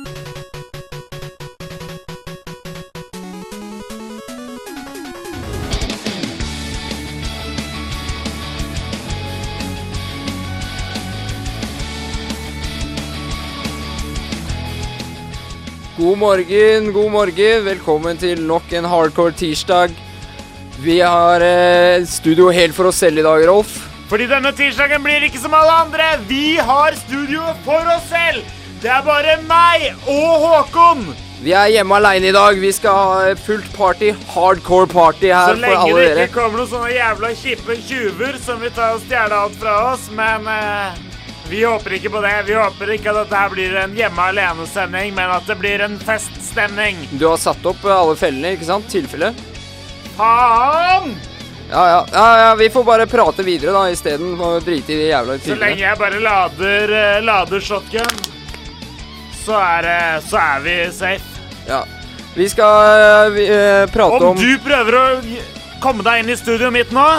God morgen, velkommen til nok en hardcore tirsdag. Vi har studio helt for oss selv i dag, Rolf. Fordi denne tirsdagen blir ikke som alle andre. Vi har studioet for oss selv. Det er bare meg og Håkon. Vi er hjemme alene i dag. Vi skal ha fullt party, hardcore party her for alle dere. Så lenge det ikke kommer noen sånne jævla kjippe tjuver som vil ta og stjele alt fra oss, men vi håper ikke på det. Vi håper ikke at dette her blir en hjemme alene-sending, men at det blir en feststemning. Du har satt opp alle fellene, ikke sant? Tilfelle. Faen! Ja, vi får bare prate videre da, i stedet for å drite i de jævla tilfellene. Så lenge jeg bare lader shotgun, så er vi safe. Ja, vi skal prate om... Om du prøver å komme deg inn i studioet mitt nå,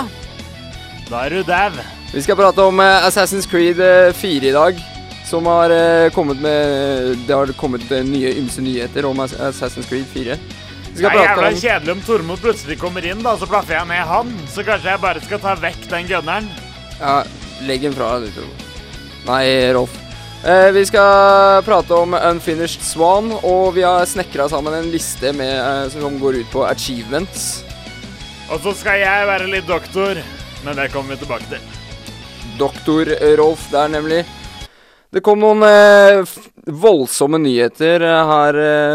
da er du dau. Vi skal prate om Assassin's Creed 4 i dag, som har kommet med... Det har kommet nye ymse nyheter om Assassin's Creed 4. Det er jævla kjedelig om Tormod plutselig kommer inn, da, så plaffer jeg ned han. Så kanskje jeg bare skal ta vekk den gunneren. Ja, legg den fra deg, Tormod. Nei, Rolf. Vi skal prate om Unfinished Swan, og vi har snekret sammen en liste som går ut på achievements. Og så skal jeg være litt doktor, men det kommer vi tilbake til. Doktor Rolf der nemlig. Det kom noen voldsomme nyheter her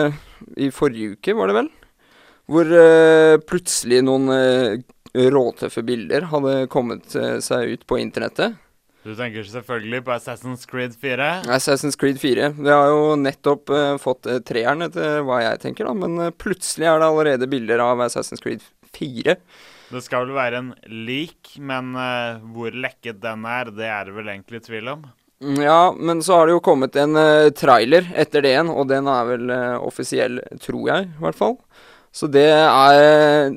i forrige uke, var det vel? Hvor plutselig noen råtøffe bilder hadde kommet seg ut på internettet. Du tenker selvfølgelig på Assassin's Creed 4? Assassin's Creed 4. Vi har jo nettopp fått treeren etter hva jeg tenker da, men plutselig er det allerede bilder av Assassin's Creed 4. Det skal vel være en leak, men hvor lekket den er det vel egentlig tvil om. Ja, men så har det jo kommet en trailer etter det igjen, og den er vel offisiell, tror jeg, i hvert fall. Så det er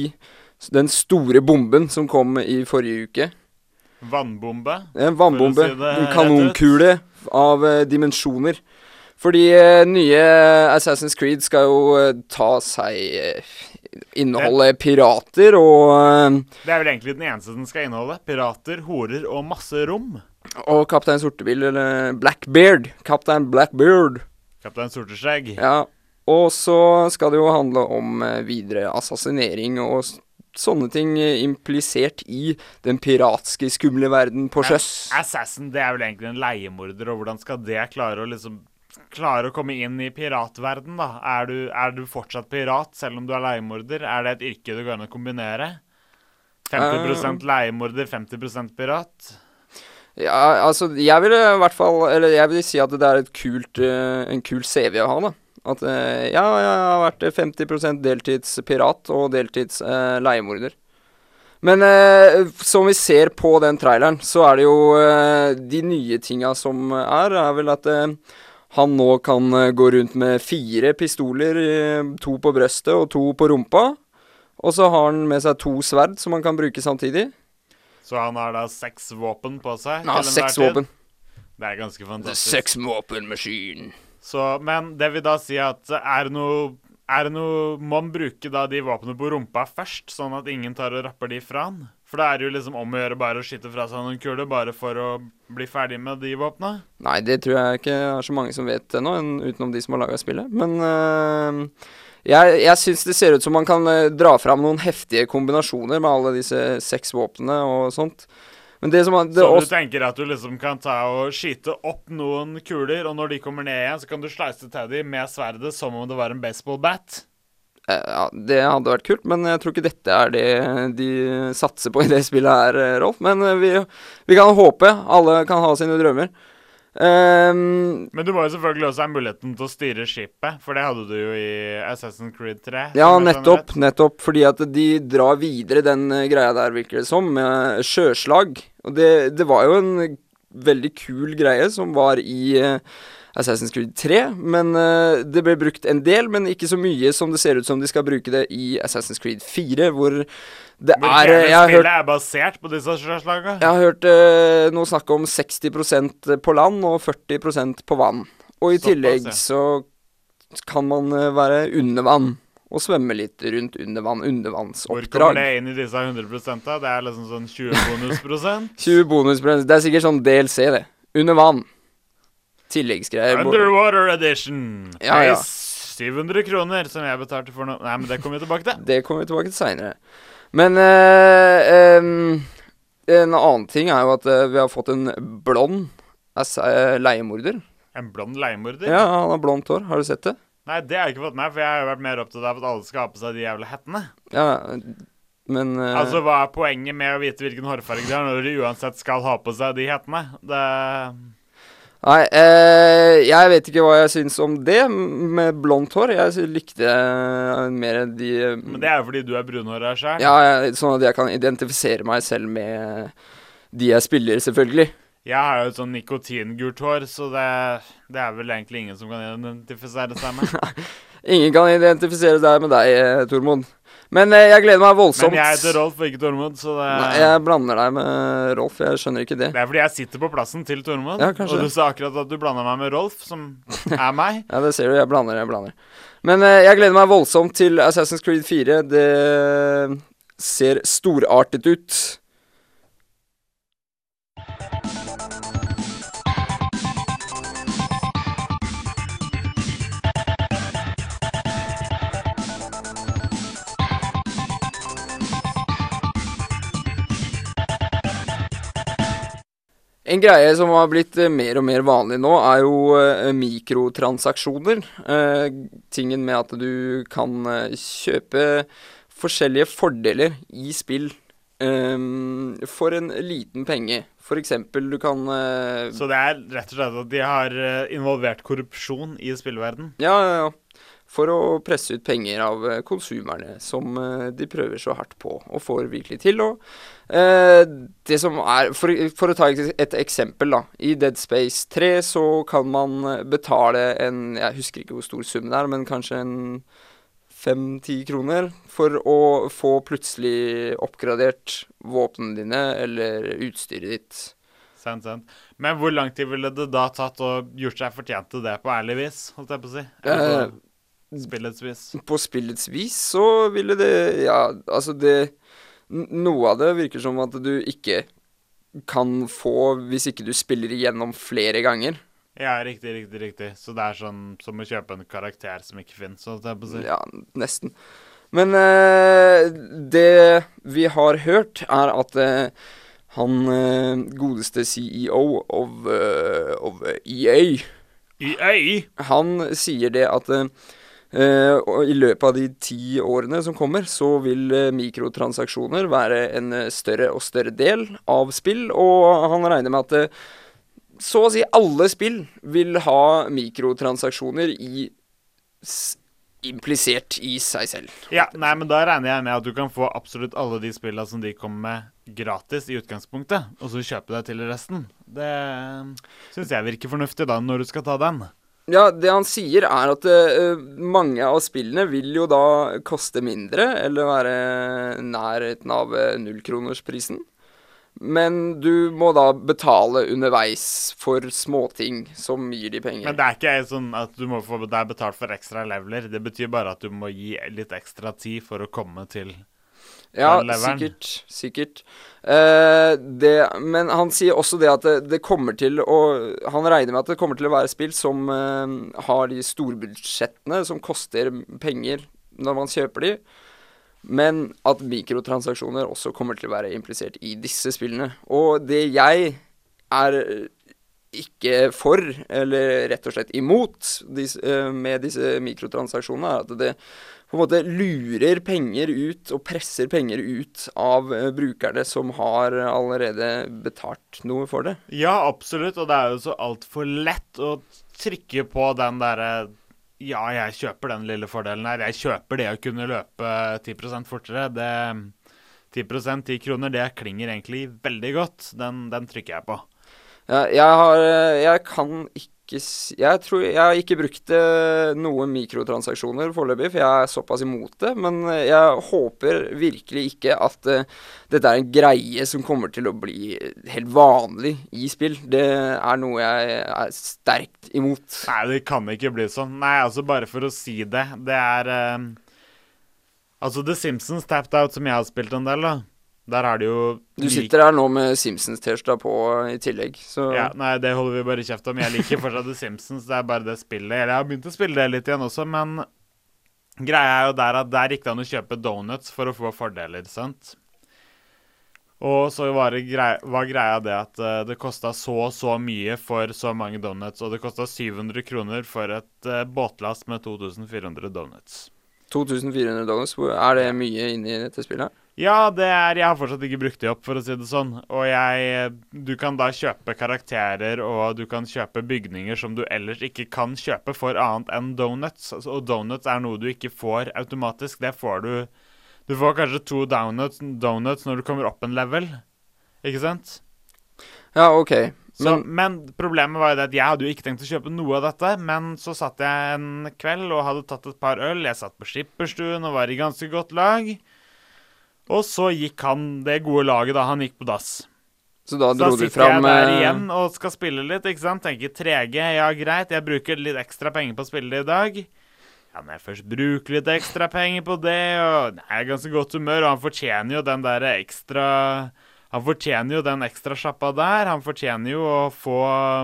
den store bomben som kom i forrige uke. Vannbombe? En vannbombe, en kanonkule av dimensjoner. Fordi nye Assassin's Creed skal jo ta seg... inneholde pirater og... Det er vel egentlig den eneste den skal inneholde. Pirater, horer og masse rom. Og Kaptein Sortebil, eller Blackbeard. Kaptein Blackbeard. Kaptein Sorteskjegg. Ja, og så skal det jo handle om videre assassinering og sånne ting implisert i den piratske skumle verden på sjøs. Assassin, det er vel egentlig en leiemorder, og hvordan skal det klare å komme inn i piratverden da? Er du fortsatt pirat, selv om du er leiemorder? Er det et yrke du kan kombinere? 50% leiemorder, 50% pirat? Ja, altså, jeg vil si at det er en kul CV å ha da. At, jeg har vært 50% deltidspirat og deltids leiemorder. Men som vi ser på den traileren, så er det jo de nye tinga som er vel at han nå kan gå rundt med 4 pistoler, 2 på brøstet og 2 på rumpa. Og så har han med seg 2 sverd som han kan bruke samtidig. Så han har da 6 våpen på seg? Ja, 6 våpen. Det er ganske fantastisk. 6 våpen-maskin. Men det vil da si at er det noe må man bruke da de våpnene på rumpa først, sånn at ingen tar og rapper de fra han? For det er jo liksom om å gjøre bare å skyte fra seg noen kuler, bare for å bli ferdig med de våpnene. Nei, det tror jeg ikke er så mange som vet ennå, utenom de som har laget spillet. Men jeg synes det ser ut som man kan dra fram noen heftige kombinasjoner med alle disse 6 våpnene og sånt. Men så du tenker at du liksom kan ta og skyte opp noen kuler, og når de kommer ned igjen, så kan du sleise til dem med sverdet som om det var en baseballbat? Ja, det hadde vært kult, men jeg tror ikke dette er det de satser på i det spillet her, Rolf. Men vi kan håpe, alle kan ha sine drømmer. Men du må jo selvfølgelig også ha muligheten til å styre skipet, for det hadde du jo i Assassin's Creed 3. Ja, nettopp, fordi at de drar videre den greia der, virker det som, med sjøslag. Og det var jo en veldig kul greie som var i Assassin's Creed 3, men det ble brukt en del, men ikke så mye som det ser ut som de skal bruke det i Assassin's Creed 4, hvor det spillet er basert på disse sjøslagene. Jeg har hørt noe snakk om 60% på land og 40% på vann. Og i tillegg så kan man være under vann og svømme litt rundt under vann, Hvor kommer undervannsoppdrag. det inn i disse 100% da? Det er liksom sånn 20 bonusprosent. 20 bonusprosent, det er sikkert sånn DLC det. Under vann. Tilleggsgreier. Underwater edition. Ja, ja. 700 kroner som jeg betalte for noe. Nei, men det kommer vi tilbake til. Det kommer vi tilbake til senere. Men en annen ting er jo at vi har fått en blond leiemorder. En blond leiemorder? Ja, han har blondt hår. Har du sett det? Nei, det har jeg ikke fått med, for jeg har jo vært mer opptatt av at alle skal ha på seg de jævla hettene. Ja, men Altså, hva er poenget med å vite hvilken hårfarge de har, når de uansett skal ha på seg de hettene? Det... Nei, jeg vet ikke hva jeg syns om det med blondt hår. Jeg likte mer de Men det er jo fordi du er brunhåra sjøl. Ja, sånn at jeg kan identifisere meg selv med de jeg spiller, selvfølgelig. Jeg har jo et sånn nikotingult hår, så det er vel egentlig ingen som kan identifisere seg med. Ingen kan identifisere seg med deg, Tormod. Men jeg gleder meg voldsomt. Men jeg heter Rolf og ikke Tormod, så det... Nei, jeg blander deg med Rolf, jeg skjønner ikke det. Det er fordi jeg sitter på plassen til Tormod. Ja, kanskje. Og du sa akkurat at du blander meg med Rolf, som er meg. Ja, det ser du, jeg blander. Men jeg gleder meg voldsomt til Assassin's Creed 4. Det ser storartet ut. En greie som har blitt mer og mer vanlig nå, er jo mikrotransaksjoner. Tingen med at du kan kjøpe forskjellige fordeler i spill for en liten penge. For eksempel, du kan Så det er rett og slett at de har involvert korrupsjon i spillverden? Ja. For å presse ut penger av konsumerne, som de prøver så hardt på, og får virkelig til. Og det som er, for å ta et eksempel da, i Dead Space 3 så kan man betale jeg husker ikke hvor stor sum det er, men kanskje en 5-10 kroner, for å få plutselig oppgradert våpnene dine, eller utstyret ditt. Sant. Men hvor lang tid ville det da tatt å gjort seg fortjent til det på ærlig vis, holdt jeg på å si? Eller på spillets vis? På spillets vis så ville det, altså noe av det virker som at du ikke kan få hvis ikke du spiller igjennom flere ganger. Ja, riktig. Så det er sånn som å kjøpe en karakter som ikke finnes, holdt jeg på å si. Ja, nesten. Men det vi har hørt er at han godeste CEO of EA, han sier det at og i løpet av de 10 årene som kommer, så vil mikrotransaksjoner være en større og større del av spill, og han regner med at så å si alle spill vil ha mikrotransaksjoner implisert i seg selv. Ja, nei, men da regner jeg med at du kan få absolutt alle de spillene som de kommer med gratis i utgangspunktet, og så kjøpe deg til resten. Det synes jeg virker fornuftig da, når du skal ta den. Ja, det han sier er at mange av spillene vil jo da koste mindre, eller være nærheten av 0-kronersprisen. Men du må da betale underveis for småting som gir de penger. Men det er ikke sånn at du må få deg betalt for ekstra leveler. Det betyr bare at du må gi litt ekstra tid for å komme til ja, den leveren. sikkert. Men han sier også det at det kommer til å... Han regner med at det kommer til å være spill som har de storbudsjettene, som koster penger når man kjøper de. Men at mikrotransaksjoner også kommer til å være implisert i disse spillene. Og det jeg er ikke for, eller rett og slett imot med disse mikrotransaksjonene, er at det på en måte lurer penger ut og presser penger ut av brukerne som har allerede betalt noe for det. Ja, absolutt, og det er jo så alt for lett å trykke på den der ja, jeg kjøper den lille fordelen her. Jeg kjøper det å kunne løpe 10% fortere. 10%, 10 kroner, det klinger egentlig veldig godt. Den trykker jeg på. Ja, jeg kan ikke Jeg tror jeg har ikke brukt noen mikrotransaksjoner foreløpig, for jeg er såpass imot det. Men jeg håper virkelig ikke at dette er en greie som kommer til å bli helt vanlig i spill. Det er noe jeg er sterkt imot. Nei, det kan ikke bli sånn. Nei, altså bare for å si det. Det er altså The Simpsons Tapped Out, som jeg har spilt en del, da. Der har det jo... Du sitter her nå med Simpsons-t-skjorta på i tillegg, så... Ja, nei, det holder vi bare kjeft om. Jeg liker fortsatt The Simpsons, det er bare det spillet. Eller jeg har begynt å spille det litt igjen også, men greia er jo der at der gikk det an å kjøpe donuts for å få fordeler, sant? Og så var greia det at det kostet så mye for så mange donuts, og det kostet 700 kroner for et båtlast med 2400 donuts. 2400 dollars, er det mye inne i dette spillet? Ja, jeg har fortsatt ikke brukt det opp, for å si det sånn. Og du kan da kjøpe karakterer, og du kan kjøpe bygninger som du ellers ikke kan kjøpe for annet enn donuts. Og donuts er noe du ikke får automatisk. Det får du. Du får kanskje 2 donuts når du kommer opp en level. Ikke sant? Ja, ok. Men problemet var jo det at jeg hadde jo ikke tenkt å kjøpe noe av dette, men så satt jeg en kveld og hadde tatt et par øl. Jeg satt på skipperstuen og var i ganske godt lag. Og så gikk det gode laget da, han gikk på dass. Så da dro du fram... Så da sitter jeg der igjen og skal spille litt, ikke sant? Tenker 3G, ja greit, jeg bruker litt ekstra penger på å spille det i dag. Ja, når jeg først bruker litt ekstra penger på det, og jeg er ganske godt humør, og han fortjener jo den der ekstra... Han fortjener jo den ekstra sjappa der. Han fortjener jo å få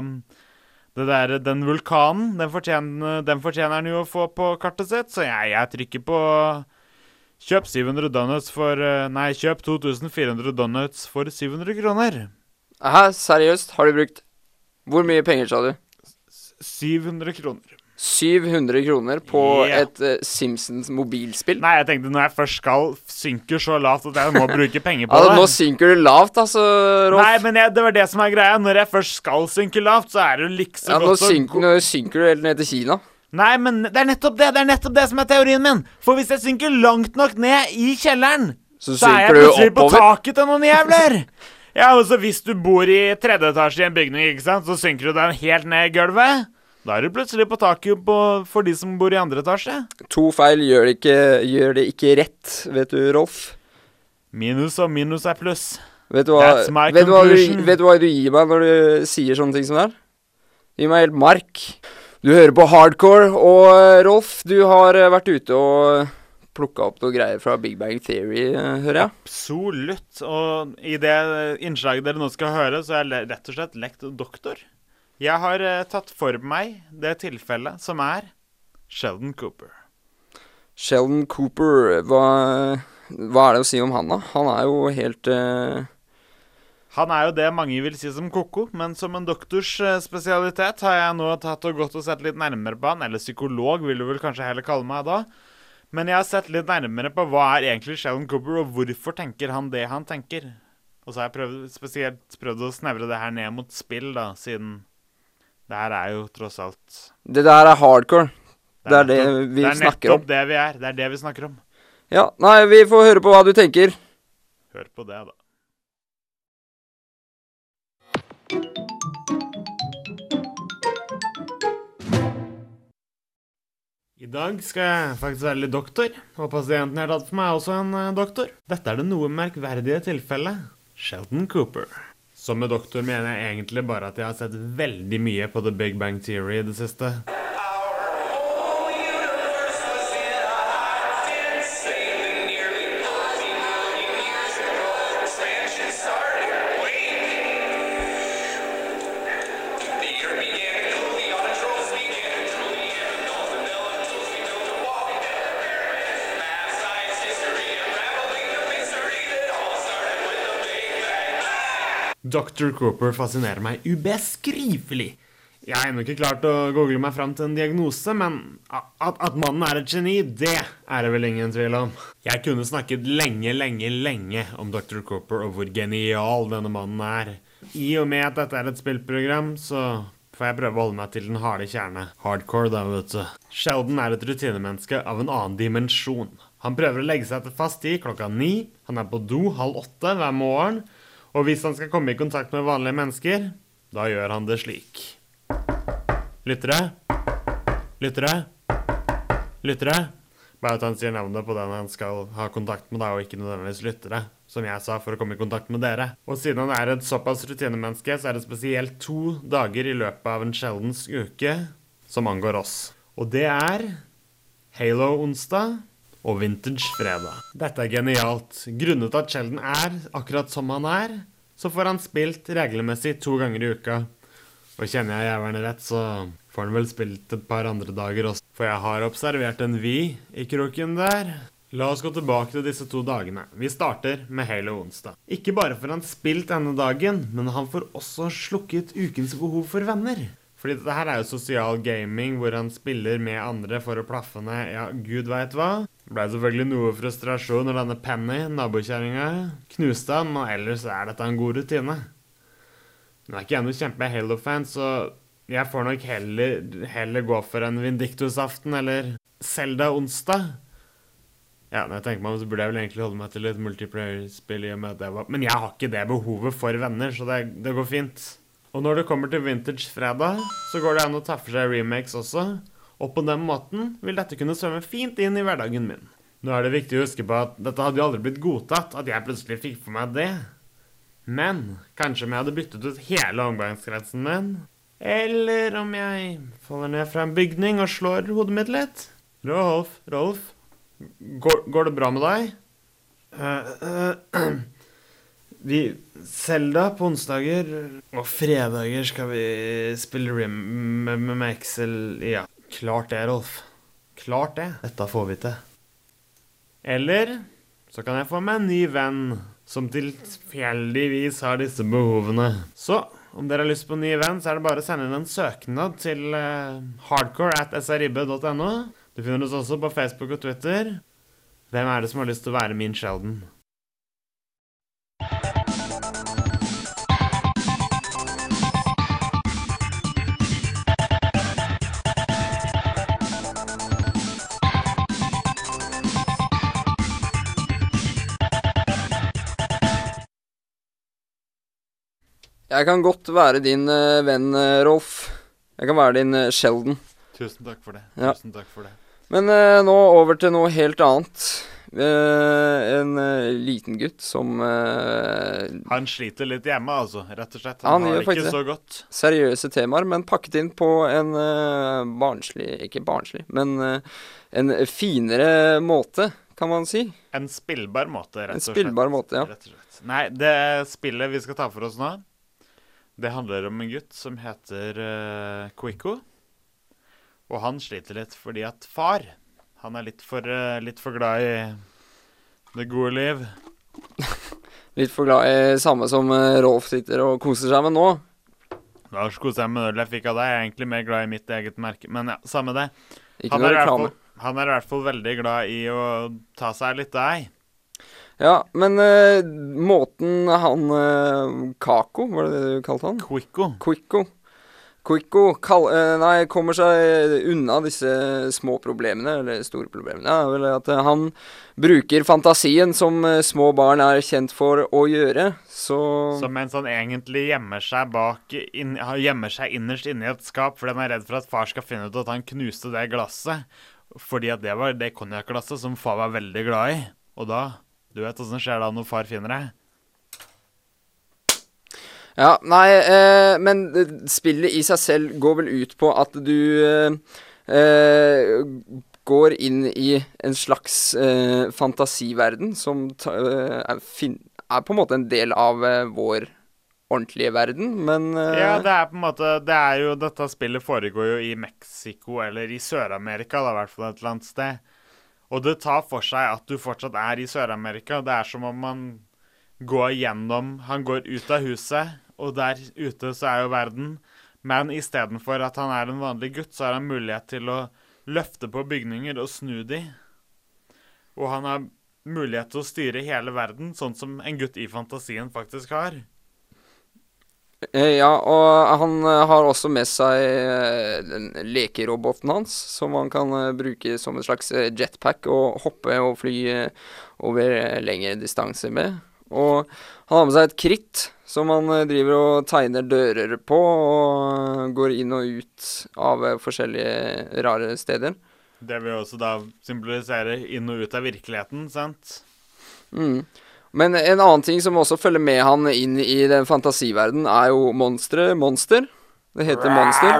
den vulkanen. Den fortjener han jo å få på kartet sitt. Så jeg trykker på kjøp 700 donuts for... Nei, kjøp 2400 donuts for 700 kroner. Hæ, seriøst? Har du brukt... Hvor mye penger sa du? 700 kroner. 700 kroner på et Simpsons mobilspill? Nei, jeg tenkte når jeg først synker så lavt at jeg må bruke penger på det. Nå synker du lavt, altså, Rolf. Nei, men det var det som er greia. Når jeg først skal synke lavt, så er det jo liksom godt nå synker du helt ned til Kina. Nei, men det er nettopp det som er teorien min. For hvis jeg synker langt nok ned i kjelleren, så er jeg plutselig på taket til noen jævler. Ja, altså hvis du bor i 3. etasje i en bygning, ikke sant, så synker du den helt ned i gulvet. Da er du plutselig på taket for de som bor i 2. etasje. 2 feil gjør det ikke rett, vet du, Rolf. Minus og minus er pluss. Vet du hva du gir meg når du sier sånne ting som det her? Gi meg helt mark. Du hører på Hardcore, og Rolf, du har vært ute og plukket opp noe greier fra Big Bang Theory, hører jeg? Absolutt, og i det innslaget dere nå skal høre, så er jeg rett og slett lekt doktor. Jeg har tatt for meg det tilfellet som er Sheldon Cooper. Sheldon Cooper, hva er det å si om han da? Han er jo helt... Han er jo det mange vil si som koko, men som en doktors spesialitet har jeg nå tatt og gått og sett litt nærmere på han, eller psykolog vil du vel kanskje heller kalle meg da. Men jeg har sett litt nærmere på hva er egentlig Sheldon Cooper, og hvorfor tenker han det han tenker. Og så har jeg spesielt prøvd å snevre det her ned mot spill da, siden... Det her er jo tross alt... Det der er hardcore. Det er det vi snakker om. Det er nettopp det vi er. Det er det vi snakker om. Ja, nei, vi får høre på hva du tenker. Hør på det, da. I dag skal jeg faktisk være litt doktor, og pasienten jeg har tatt for meg er også en doktor. Dette er det noe merkverdige tilfellet. Sheldon Cooper. Som med doktor mener jeg egentlig bare at jeg har sett veldig mye på The Big Bang Theory i det siste. Dr. Cooper fascinerer meg ubeskrivelig. Jeg har ennå ikke klart å google meg frem til en diagnose, men at mannen er et geni, det er det vel ingen tvil om. Jeg kunne snakket lenge om Dr. Cooper og hvor genial denne mannen er. I og med at dette er et spillprogram, så får jeg prøve å holde meg til den harde kjerne. Hardcore da, vet du. Sheldon er et rutinemenneske av en annen dimensjon. Han prøver å legge seg til fast tid 9:00. Han er på do 7:30 hver morgen. Og hvis han skal komme i kontakt med vanlige mennesker, da gjør han det slik. Lyttere? Lyttere? Lyttere? Bare at han sier navnet på den han skal ha kontakt med, da, og ikke nødvendigvis lyttere, som jeg sa, for å komme i kontakt med dere. Og siden han er et såpass rutinemenneske, så er det spesielt 2 dager i løpet av en sjeldens uke som angår oss. Og det er Halo-onsdag og Vintage-fredag. Dette er genialt. Grunnet at Sheldon er akkurat som han er, så får han spilt regelmessig 2 ganger i uka. Og kjenner jeg jæverne rett, så får han vel spilt et par andre dager også. For jeg har observert en vi i kroken der. La oss gå tilbake til disse 2 dagene. Vi starter med Halo-onsdag. Ikke bare får han spilt denne dagen, men han får også slukket ukens behov for venner. Fordi dette her er jo sosial gaming, hvor han spiller med andre for å plaffe ned, ja, gud vet hva. Det ble selvfølgelig noe frustrasjon når denne Penny, nabokjæringa, knuste han, og ellers er dette en god rutine. Nå er ikke jeg noe kjempe Halo-fan, så jeg får nok heller gå for en Vindictus-aften, eller Zelda-onsdag. Ja, når jeg tenker meg om, så burde jeg vel egentlig holde meg til et multiplayer-spill i og med at det var... Men jeg har ikke det behovet for venner, så det går fint. Og når det kommer til Vintage-fredag, så går det an å ta for seg remakes også. Og på den måten vil dette kunne svømme fint inn i hverdagen min. Nå er det viktig å huske på at dette hadde jo aldri blitt godtatt, at jeg plutselig fikk for meg det. Men kanskje om jeg hadde byttet ut hele omgangskretsen min, eller om jeg faller ned fra en bygning og slår hodet mitt litt. Rolf, går det bra med deg? Zelda på onsdager og fredager skal vi spille Rim med Excel. Ja, klart det, Rolf. Klart det. Dette får vi til. Eller så kan jeg få meg en ny venn som tilfeldigvis har disse behovene. Så, om dere har lyst på en ny venn, så er det bare å sende inn en søknad til hardcore@srib.no. Du finner oss også på Facebook og Twitter. Hvem er det som har lyst til å være min Sheldon? Jeg kan godt være din venn, Rolf. Jeg kan være din Sheldon. Tusen takk for det. Ja. Tusen takk for det. Men nå over til noe helt annet. En liten gutt som Han sliter litt hjemme, altså, rett og slett. Han har gjør det ikke faktisk så godt. seriøse temaer, men pakket inn på en ikke barnslig, men en finere måte, kan man si. En spillbar måte, rett og slett. En spillbar måte, ja. Rett og slett. Nei, det spillet vi skal ta for oss nå, det handler om en gutt som heter Quicko. Og han sliter litt fordi at far, han er litt for glad i det gode liv. Litt for glad i samme som Rolf sitter og koser seg med nå. Da koser jeg med øl jeg fikk av deg. Jeg er egentlig mer glad i mitt eget merke. Men ja, samme det. Ikke noe reklame. Han er i hvert fall veldig glad i å ta seg litt av deg. Ja, men måten han Kako, var det du kalte han? Quicko kommer seg unna disse små problemene, eller store problemene. Ja, vel at han bruker fantasien som små barn er kjent for å gjøre, så... Så mens han egentlig gjemmer seg innerst inne i et skap, fordi han er redd for at far skal finne ut at han knuste det glasset, fordi at det var det konjakkglasset som far var veldig glad i. Og da, du vet hvordan skjer da når far finner det? Ja, nei, men spillet i seg selv går vel ut på at du går inn i en slags fantasiverden som er på en måte en del av vår ordentlige verden, men... Ja, det er på en måte, dette spillet foregår jo i Mexico, eller i Sør-Amerika da, i hvert fall et eller annet sted. Og det tar for seg at du fortsatt er i Sør-Amerika. Det er som om han går ut av huset, og der ute så er jo verden. Men i stedet for at han er en vanlig gutt, så har han mulighet til å løfte på bygninger og snu de. Og han har mulighet til å styre hele verden, sånn som en gutt i fantasien faktisk har. Ja, og han har også med seg den lekeroboten hans, som han kan bruke som en slags jetpack og hoppe og fly over lengre distanser med. Og han har med seg et kritt som han driver og tegner dører på, og går inn og ut av forskjellige rare steder. Det vil også da symbolisere inn og ut av virkeligheten, sant? Mm. Men en annen ting som også følger med han inn i den fantasiverden, er jo monster. Det heter Monster.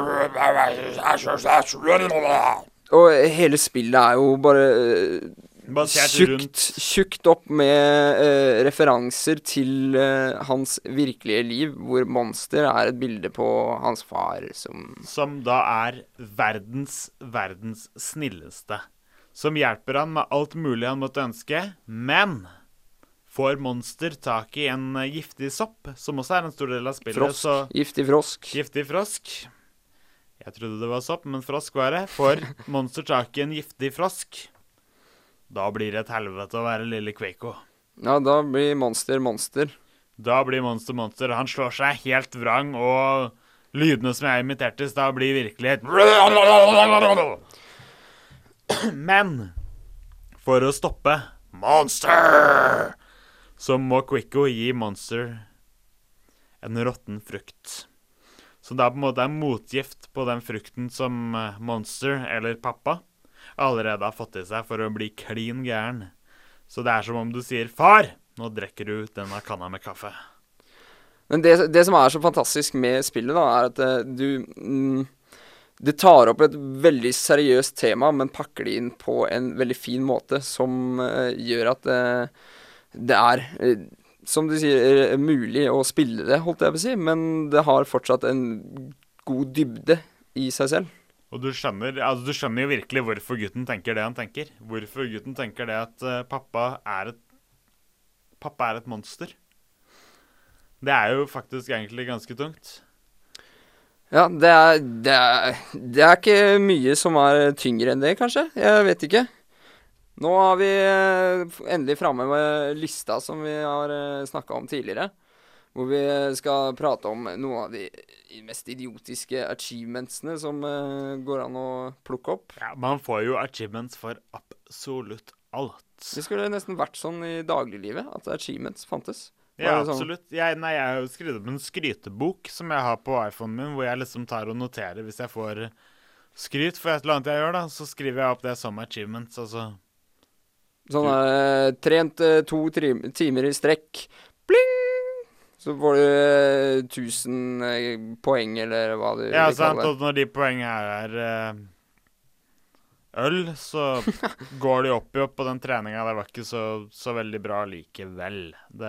Og hele spillet er jo bare tjukt opp med referanser til hans virkelige liv, hvor Monster er et bilde på hans far som da er verdens snilleste. Som hjelper han med alt mulig han måtte ønske, men får Monster tak i en giftig sopp, som også er en stor del av spillet. Giftig frosk. Giftig frosk. Jeg trodde det var sopp, men frosk var det. Får Monster tak i en giftig frosk, da blir det et helvete å være lille Quaco. Ja, da blir Monster. Da blir Monster. Han slår seg helt vrang, og lydene som jeg imiterte i stad, blir virkelighet. Men for å stoppe Monster, så må Quaco gi Monster en råtten frukt. Så det er på en måte en motgift på den frukten som Monster, eller pappa, allerede har fått i seg for å bli klin gæren. Så det er som om du sier, far, nå drekker du denne kanna med kaffe. Men det som er så fantastisk med spillet da, er at det tar opp et veldig seriøst tema, men pakker det inn på en veldig fin måte, som gjør at det er, som du sier, mulig å spille det, holdt jeg på å si, men det har fortsatt en god dybde i seg selv. Og du skjønner jo virkelig hvorfor gutten tenker det han tenker. Hvorfor gutten tenker det at pappa er et monster. Det er jo faktisk egentlig ganske tungt. Ja, det er ikke mye som er tyngre enn det, kanskje. Jeg vet ikke. Nå har vi endelig framme med lista som vi har snakket om tidligere, hvor vi skal prate om noen av de mest idiotiske achievementsene som går an å plukke opp. Ja, man får jo achievements for absolutt alt. Det skulle nesten vært sånn i dagliglivet, at achievements fantes. Ja, absolutt. Jeg har jo skrevet opp en skrytebok som jeg har på iPhonen min, hvor jeg liksom tar og noterer hvis jeg får skryt for et eller annet jeg gjør da, så skriver jeg opp det som achievements, altså. Sånn trent 2 timer i strekk. Bling! Så får du 1000 poeng, eller hva du vil kalle det. Ja, sant, og når de poengene er øl, så går de opp på den treningen. Det var ikke så veldig bra likevel.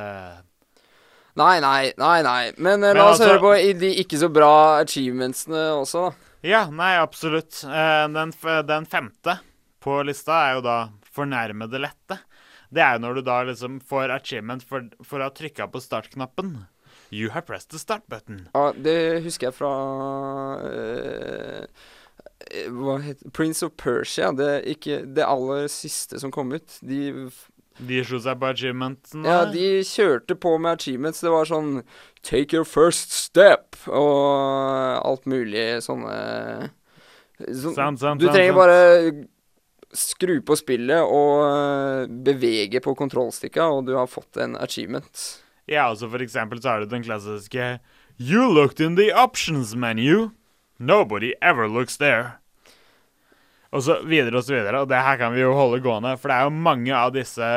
Nei. Men la oss høre på de ikke så bra achievementsene også, da. Ja, nei, absolutt. Den femte på lista er jo da fornærmede lette. Det er jo når du da liksom får achievement for å ha trykket på startknappen. You have pressed the start button. Ja, det husker jeg fra hva heter Prince of Persia. Det er ikke det aller siste som kom ut. De slo seg på achievementen? Ja, de kjørte på med achievements. Det var sånn take your first step og alt mulig sånne Du trenger bare skru på spillet og bevege på kontrollstikka, og du har fått en achievement. Ja, altså for eksempel så har du den klassiske You looked in the options menu. Nobody ever looks there. Og så videre, og det her kan vi jo holde gående, for det er jo mange av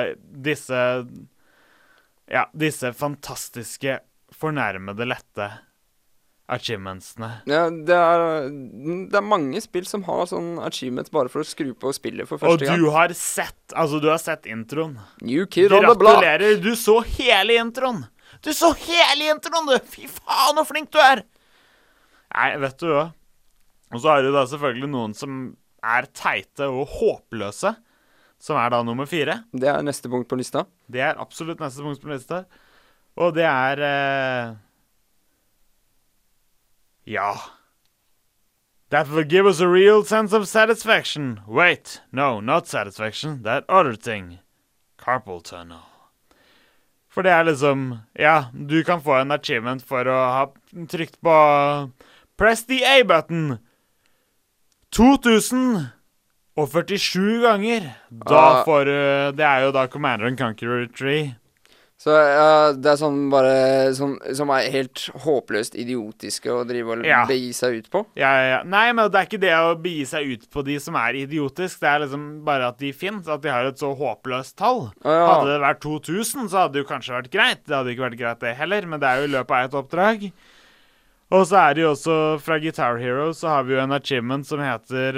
disse fantastiske, fornærmede, lette achievementsene. Ja, det er mange spill som har sånn achievements bare for å skru på spillet for første gang. Og du har sett introen. New Kid on the Block. Gratulerer, du så hele introen! Du! Fy faen, så flink du er! Nei, vet du hva? Og så har du da selvfølgelig noen som er teite og håpløse, som er da nummer 4. Det er neste punkt på lista. Det er absolutt neste punkt på lista. Og det er ja. That will give us a real sense of satisfaction. Wait, no, not satisfaction. That other thing. Carpal tunnel. For det er liksom, ja, du kan få en achievement for å ha trykt på press the A-button 2047 ganger. Da får du, det er jo da Commander and Conqueror 3. Så det sånn bare som helt håpløst idiotiske å drive og begi seg ut på? Ja. Nei, men det ikke det å begi seg ut på de som idiotisk. Det liksom bare at de finnes, at de har et så håpløst tall. Hadde det vært 2000, så hadde det jo kanskje vært greit. Det hadde ikke vært greit det heller, men det jo i løpet av et oppdrag. Og så det jo også fra Guitar Hero så har vi jo en achievement som heter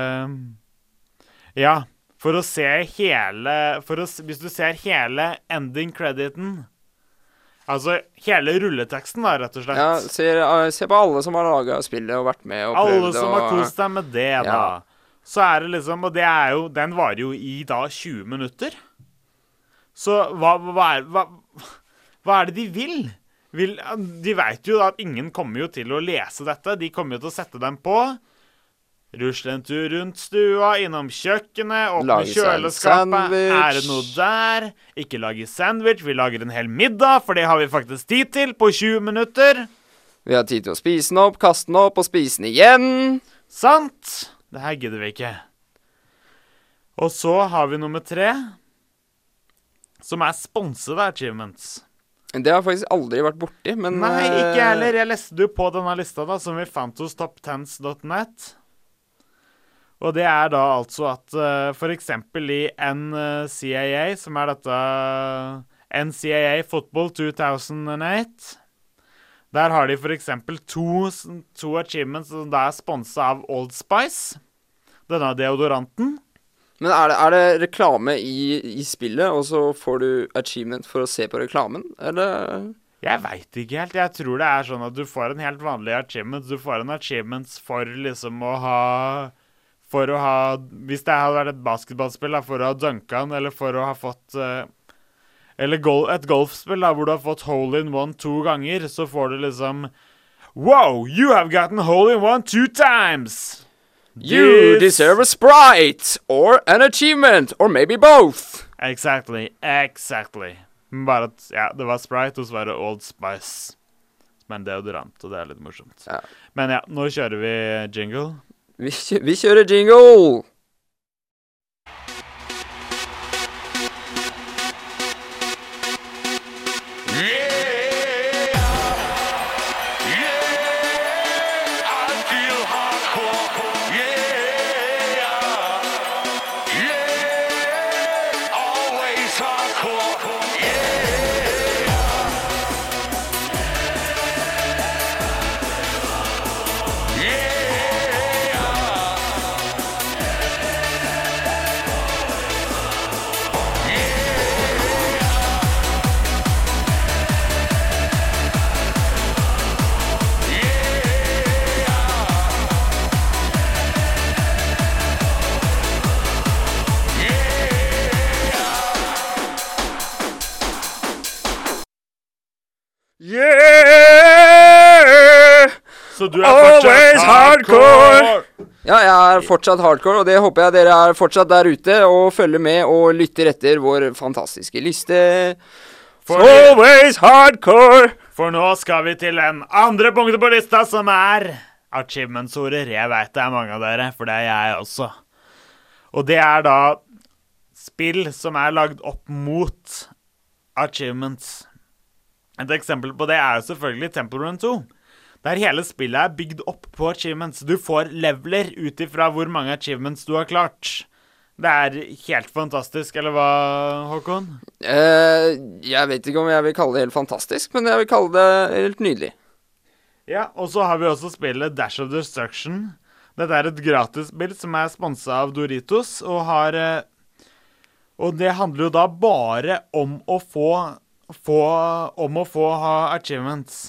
for å se hele hvis du ser hele ending crediten, altså hele rulleteksten da, rett og slett. Ja, se på alle som har laget spillet og vært med og prøvd. Alle som har kost deg med det da. Så det liksom, og det jo, den varer jo i da 20 minutter. Så hva det de vil? De vet jo at ingen kommer jo til å lese dette. De kommer jo til å sette dem på. Rusle en tur rundt stua, innom kjøkkenet, åpne kjøleskapet. Det noe der? Ikke lage sandwich. Vi lager en hel middag, for det har vi faktisk tid til på 20 minutter. Vi har tid til å spise den opp, kaste den opp og spise den igjen. Sant? Det her gidder vi ikke. Og så har vi nummer 3, som sponsede achievements. Det har jeg faktisk aldri vært borti, men... Nei, ikke heller. Jeg leste jo på denne lista da, som vi fant hos top10s.net. Og det da altså at for eksempel i NCAA, som dette NCAA Football 2008, der har de for eksempel to achievements som da sponset av Old Spice, denne deodoranten. Men det reklame i spillet, og så får du achievement for å se på reklamen, eller? Jeg vet ikke helt. Jeg tror det sånn at du får en helt vanlig achievement. Du får en achievement for liksom å ha... hvis det hadde vært et basketballspill, da, for å ha dunket, eller for å ha fått... eller et golfspill, da, hvor du har fått hole-in-one 2 ganger, så får du liksom... Wow, you have gotten hole-in-one 2 times! You deserve a Sprite, or an achievement, or maybe both. Exactly. Bare at, det var Sprite, og så var det Old Spice. Men deodorant, og det litt morsomt. Ja. Men nå kjører vi jingle. Vi kjører jingle! Så du fortsatt hardcore? Ja, jeg fortsatt hardcore, og det håper jeg dere fortsatt der ute og følger med og lytter etter vår fantastiske liste. Always hardcore! For nå skal vi til en andre punktet på lista, som achievements-ordet. Jeg vet det mange av dere, for det jeg også. Og det da spill som lagd opp mot achievements. Et eksempel på det jo selvfølgelig Temple Run 2. Der hele spillet bygd opp på achievements. Du får leveler ut ifra hvor mange achievements du har klart. Det helt fantastisk, eller hva, Håkon? Jeg vet ikke om jeg vil kalle det helt fantastisk, men jeg vil kalle det helt nydelig. Ja, og så har vi også spillet Dash of Destruction. Dette et gratis spill som sponset av Doritos, og det handler jo da bare om å få achievements.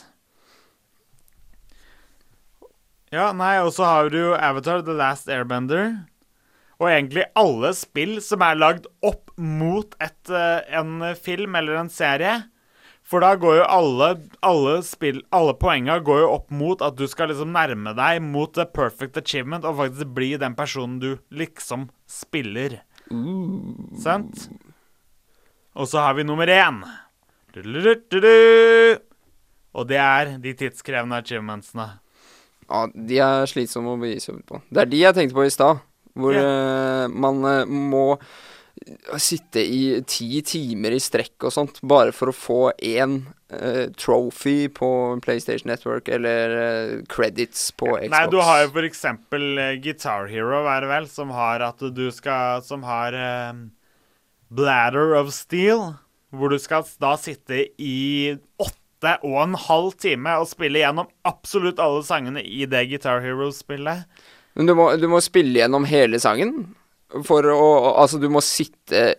Ja, nei, og så har du jo Avatar The Last Airbender. Og egentlig alle spill som lagd opp mot en film eller en serie. For da går jo alle poengene går jo opp mot at du skal liksom nærme deg mot the perfect achievement og faktisk bli den personen du liksom spiller. Sant? Og så har vi nummer 1. Og det de tidskrevende achievementsene. Ja, de slitsomme å begi seg ut på. Det de jeg tenkte på i sted, hvor man må sitte i 10 timer i strekk og sånt, bare for å få én trophy på PlayStation Network, eller credits på Xbox. Nei, du har jo for eksempel Guitar Hero, er det vel, som har at du skal, som har Bladder of Steel, hvor du skal da sitte i 8,5 timer og spille gjennom absolutt alle sangene i det Guitar Hero-spillet. Men du må spille gjennom hele sangen, altså du må sitte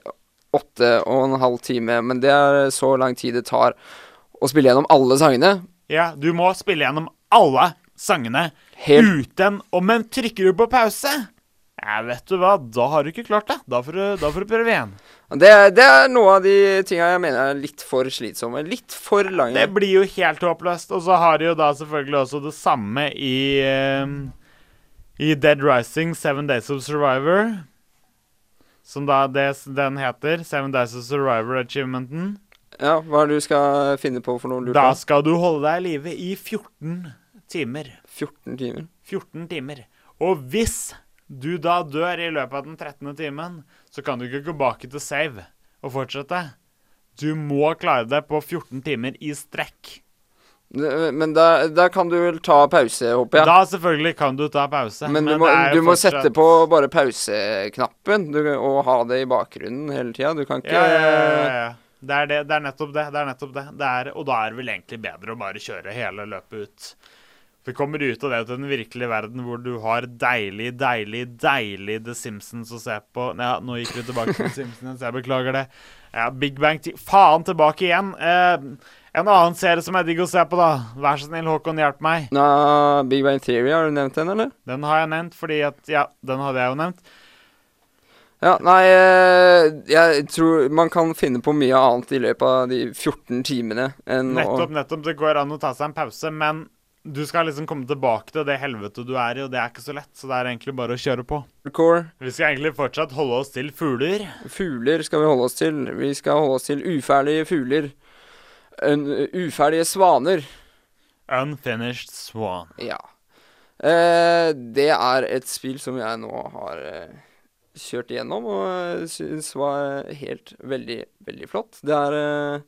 8,5 timer, men det er så lang tid det tar å spille gjennom alle sangene. Ja, du må spille gjennom alle sangene men trykker du på pause? Ja, vet du hva, da har du ikke klart det. Da får du prøve igjen. Det er noe av de tingene jeg mener er litt for slitsomme, litt for lange. Det blir jo helt håpløst, og så har de jo da selvfølgelig også det samme i Dead Rising, 7 Days of Survivor, som da den heter, 7 Days of Survivor Achievementen. Ja, hva er det du skal finne på for noe lurt? Da skal du holde deg i live i 14 timer. 14 timer? 14 timer. Og hvis du da dør i løpet av den 13. timen, så kan du ikke gå tilbake til save og fortsette. Du må klare det på 14 timer i strekk. Men da kan du vel ta pause, håper jeg. Da selvfølgelig kan du ta pause. Men du må sette på bare pauseknappen og ha det i bakgrunnen hele tiden. Du kan ikke... Ja. Det er nettopp det. Og da er det vel egentlig bedre å bare kjøre hele løpet ut. Vi kommer ut av det til den virkelige verden, hvor du har deilig The Simpsons å se på. Ja, nå gikk vi tilbake til Simpsons, jeg beklager det. Ja, Big Bang faen tilbake igjen. En annen serie som er digg å se på, da. Vær så snill, Håkon, hjelp meg. Big Bang Theory, har du nevnt den, eller? Den har jeg nevnt, fordi at, ja, den hadde jeg jo nevnt. Ja, nei, jeg tror man kan finne på mye annet i løpet av de 14 timene enn Nettopp, det går an å ta seg en pause, men du skal liksom komme tilbake til det helvete du er i, og det er ikke så lett, så det er egentlig bare å kjøre på. Vi skal egentlig fortsatt holde oss til fugler. Fugler skal vi holde oss til. Vi skal holde oss til uferdige fugler. Uferdige svaner. Unfinished Swan. Ja. Det er et spill som jeg nå har... kjørt igjennom, og synes var helt veldig flott. Det er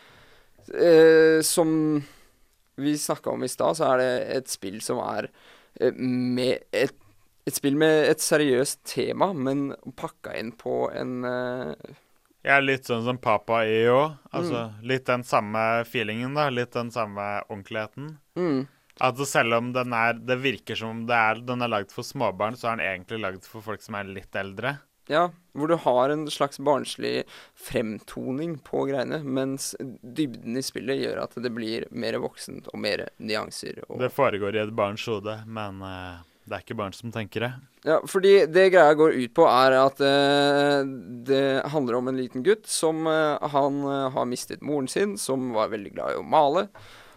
som vi snakket om i sted, så er det et spill som er med et spill med et seriøst tema, men pakka inn på en Ja, litt sånn som Papa EO. Altså, litt den samme feelingen da, litt den samme ordentligheten. Altså selv om det virker som om den er laget for småbarn, så er den egentlig laget for folk som er litt eldre. Ja, hvor du har en slags barnslig fremtoning på greiene, mens dybden i spillet gjør at det blir mer voksent og mer nyanser. Det foregår i et barns hode, men det er ikke barn som tenker det. Ja, fordi det greia går ut på er at det handler om en liten gutt som han har mistet moren sin, som var veldig glad i å male.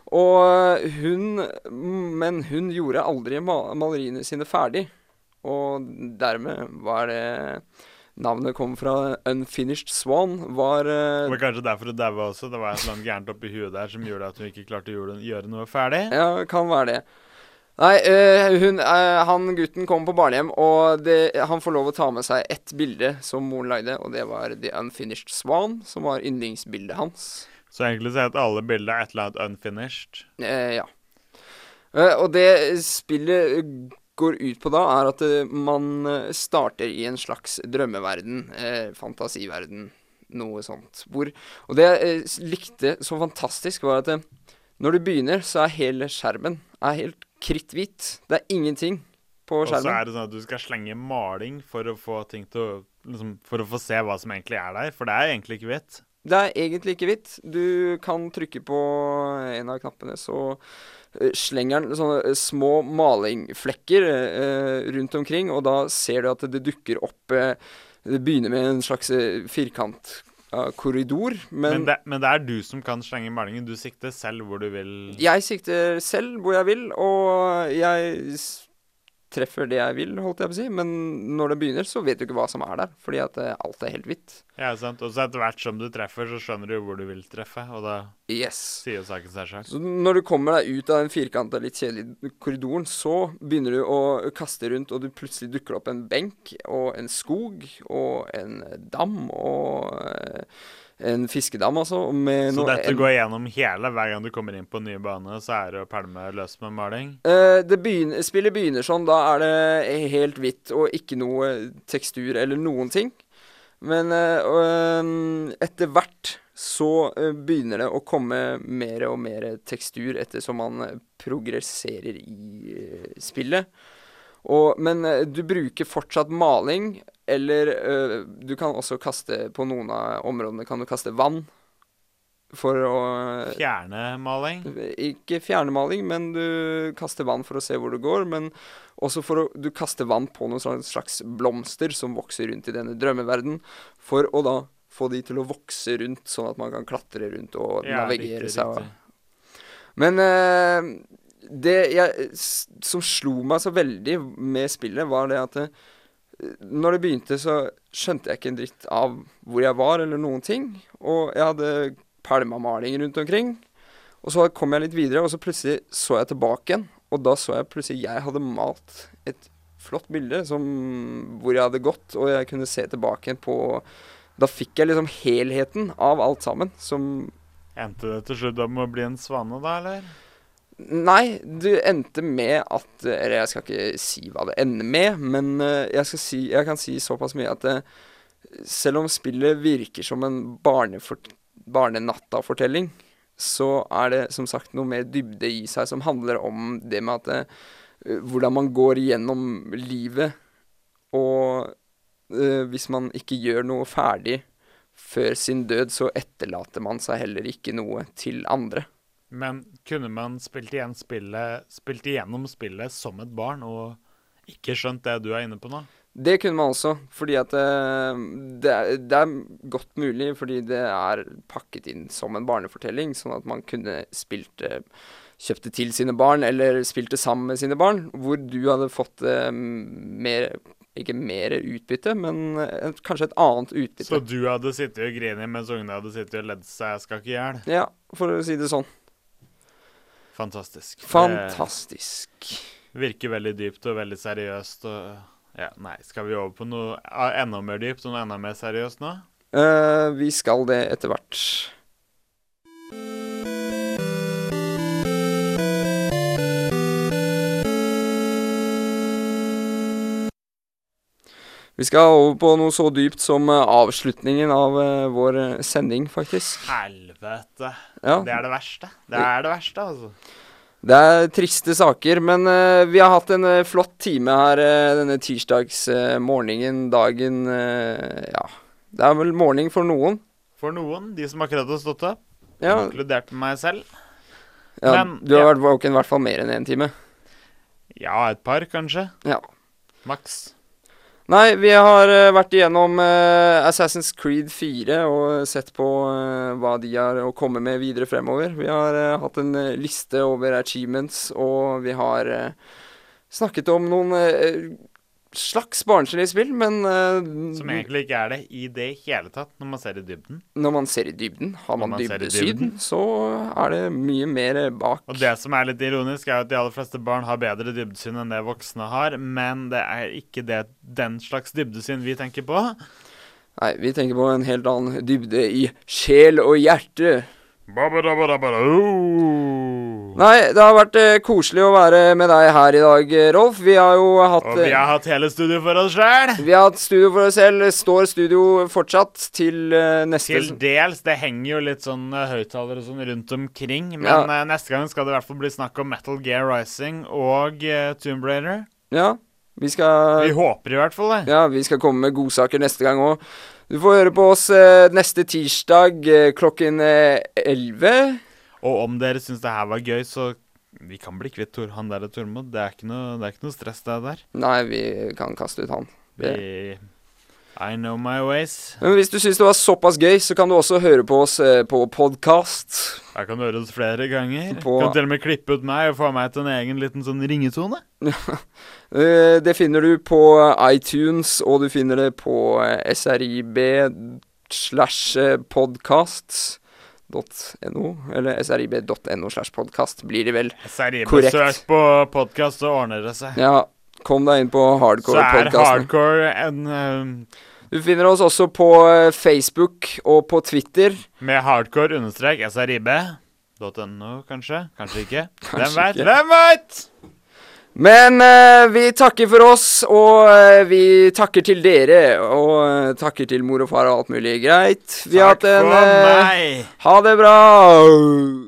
Men hun gjorde aldri maleriene sine ferdig, og dermed var det navnet kom fra Unfinished Swan, var... Det var kanskje derfor det var også, det var et eller annet gærent oppi huet der som gjorde at hun ikke klarte å gjøre noe ferdig. Ja, kan være det. Nei, han gutten kom på barnehjem, og han får lov å ta med seg ett bilde som moren lagde, og det var The Unfinished Swan, som var yndlingsbildet hans. Så egentlig så heter alle bilder et eller annet unfinished. Ja. Og det spillet går ut på da, er at man starter i en slags drømmeverden, fantasiverden, noe sånt. Og det jeg likte så fantastisk var at når du begynner, så er hele skjermen helt kritthvit. Det er ingenting på skjermen. Og så er det sånn at du skal slenge maling for å få ting til å, liksom, for å få se hva som egentlig er der, for det er egentlig ikke hvitt. Det er egentlig ikke hvitt. Du kan trykke på en av knappene, så slenger den sånne små malingflekker rundt omkring, og da ser du at det dukker opp det begynner med en slags firkantkorridor. Men det er du som kan slenge malingen. Du sikter selv hvor du vil. Jeg sikter selv hvor jeg vil, og jeg treffer det jeg vil, holdt jeg på å si. Men når det begynner, så vet du ikke hva som er der, fordi at alt er helt hvitt. Ja, sant. Og så etter hvert som du treffer, så skjønner du hvor du vil treffe, og da Yes. sier jo saken seg selv. Så når du kommer deg ut av den firkanta, litt kjedelige korridoren, så begynner du å kaste rundt, og du plutselig dukker opp en benk, og en skog, og en dam, og en fiskedam, altså. Med Så noe dette går gjennom hele, hver gang du kommer inn på en ny bane, så er det å pælme løs med maling? Spillet begynner sånn, da er det helt hvitt, og ikke noe tekstur eller noen ting. Men etter hvert så begynner det å komme mer og mer tekstur ettersom man progresserer i spillet. Men du bruker fortsatt maling, eller du kan også kaste på noen av områdene, kan du kaste vann for å Fjerne maling? Ikke fjerne maling, men du kaster vann for å se hvor det går, men også du kaster vann på noen slags blomster som vokser rundt i denne drømmeverden, for å da få de til å vokse rundt, sånn at man kan klatre rundt og navigere seg. Men som slo meg så veldig med spillet, var det at når det begynte, så skjønte jeg ikke en dritt av hvor jeg var, eller noen ting. Og jeg hadde pælmamaling rundt omkring. Og så kom jeg litt videre, og så plutselig så jeg tilbake igjen. Og da så jeg plutselig jeg hadde malt et flott bilde hvor jeg hadde gått, og jeg kunne se tilbake igjen på. Da fikk jeg liksom helheten av alt sammen, som Endte det til slutt om å bli en svane, da, eller? Nei, du endte med at Eller jeg skal ikke si hva det ender med, men jeg kan si såpass mye at selv om spillet virker som en barnenatta-fortelling, så er det som sagt noe mer dybde i seg som handler om det med at hvordan man går gjennom livet, og hvis man ikke gjør noe ferdig før sin død, så etterlater man seg heller ikke noe til andre. Men kunne man spilt igjennom spillet som et barn, og ikke skjønt det du er inne på nå? Det kunne man også, fordi at det er godt mulig, fordi det er pakket inn som en barnefortelling, sånn at man kunne kjøpt det til sine barn, eller spilt det sammen med sine barn, hvor du hadde fått ikke mer utbytte, men kanskje et annet utbytte. Så du hadde sittet og grinet, mens ungene hadde sittet og ledd seg skakk i hjel? Ja, for å si det sånn. Fantastisk. Fantastisk. Det virker veldig dypt og veldig seriøst. Skal vi over på noe enda mer dypt og noe enda mer seriøst nå? Vi skal det etter hvert. Vi skal over på noe så dypt som avslutningen av vår sending, faktisk. Helvete. Ja. Det er det verste. Det er det verste, altså. Det er triste saker, men vi har hatt en flott time her denne tirsdagsmorgenen, dagen. Det er vel morgen for noen. For noen, de som akkurat har stått opp. Ja. Inkludert meg selv. Ja, men, du har vært våken i hvert fall mer enn en time. Ja, et par kanskje. Ja. Maks. Nei, vi har vært igjennom Assassin's Creed 4 og sett på hva de har å komme med videre fremover. Vi har hatt en liste over achievements, og vi har snakket om noen slags barnslige spill, men som egentlig ikke er det i det hele tatt når man ser i dybden. Når man ser i dybden, har man dybdesyn, så er det mye mer bak. Og det som er litt ironisk, er at de aller fleste barn har bedre dybdesyn enn det voksne har, men det er ikke den slags dybdesyn vi tenker på. Nei, vi tenker på en helt annen dybde i sjel og hjerte. Nei, det har vært koselig å være med deg her i dag, Rolf. Vi har jo hatt Og vi har hatt hele studio for oss selv. Vi har hatt studio for oss selv. Står studio fortsatt til neste Til dels. Det henger jo litt sånn høyttalere sånn rundt omkring. Men neste gang skal det i hvert fall bli snakk om Metal Gear Rising og Tomb Raider. Ja, vi håper i hvert fall det. Ja, vi skal komme med godsaker neste gang også. Du får høre på oss neste tirsdag klokken 11. Og om dere synes det her var gøy, så vi kan bli kvitt han der Tormod. Det er ikke noe stress det der. Nei, vi kan kaste ut han. I know my ways. Men hvis du synes det var såpass gøy, så kan du også høre på oss på podcast. Jeg kan høre oss flere ganger. På- Kan til og med klippe ut meg og få meg til en egen liten sånn ringetone. Det finner du på iTunes, og du finner det på srib/podcast.no, eller srib.no/podcast blir det vel. SRIB, Korrekt. søk på podcast, så ordner det seg. Ja, kom deg inn på Så er Hardcore-podcasten. hardcore en Du finner oss også på Facebook og på Twitter. med hardcore_srib.no, kanskje? Kanskje ikke? Kanskje Hvem vet? ikke. Hvem vet? Men vi takker for oss, og vi takker til dere, og takker til mor og far og alt mulig greit. Vi har Takk hatt en for meg. Ha det bra!